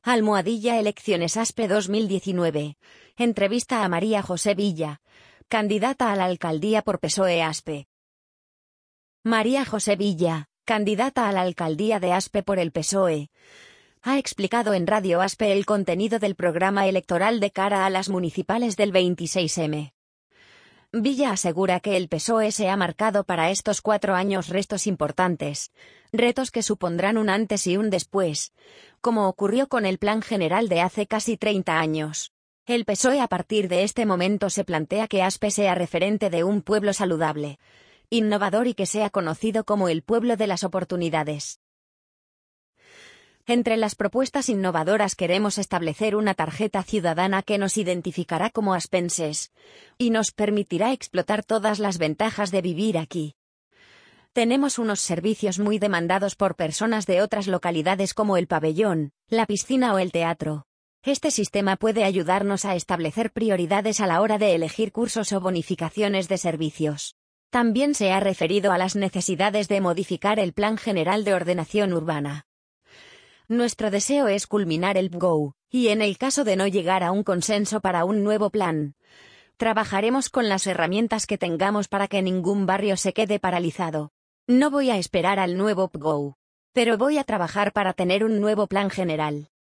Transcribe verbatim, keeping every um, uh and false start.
Almohadilla Elecciones ASPE dos mil diecinueve. Entrevista a María José Villa, candidata a la alcaldía por P S O E ASPE. María José Villa, candidata a la alcaldía de ASPE por el P S O E, ha explicado en Radio ASPE el contenido del programa electoral de cara a las municipales del veintiséis eme. Villa asegura que el P S O E se ha marcado para estos cuatro años retos importantes, retos que supondrán un antes y un después, como ocurrió con el Plan General de hace casi treinta años. El P S O E a partir de este momento se plantea que ASPE sea referente de un pueblo saludable, innovador y que sea conocido como el pueblo de las oportunidades. Entre las propuestas innovadoras queremos establecer una tarjeta ciudadana que nos identificará como aspenses y nos permitirá explotar todas las ventajas de vivir aquí. Tenemos unos servicios muy demandados por personas de otras localidades como el pabellón, la piscina o el teatro. Este sistema puede ayudarnos a establecer prioridades a la hora de elegir cursos o bonificaciones de servicios. También se ha referido a las necesidades de modificar el Plan General de Ordenación Urbana. Nuestro deseo es culminar el P G O U, y en el caso de no llegar a un consenso para un nuevo plan, trabajaremos con las herramientas que tengamos para que ningún barrio se quede paralizado. No voy a esperar al nuevo P G O U, pero voy a trabajar para tener un nuevo plan general.